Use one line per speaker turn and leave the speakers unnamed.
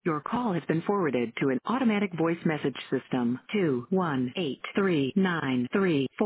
Your call has been forwarded to an automatic voice message system. 218393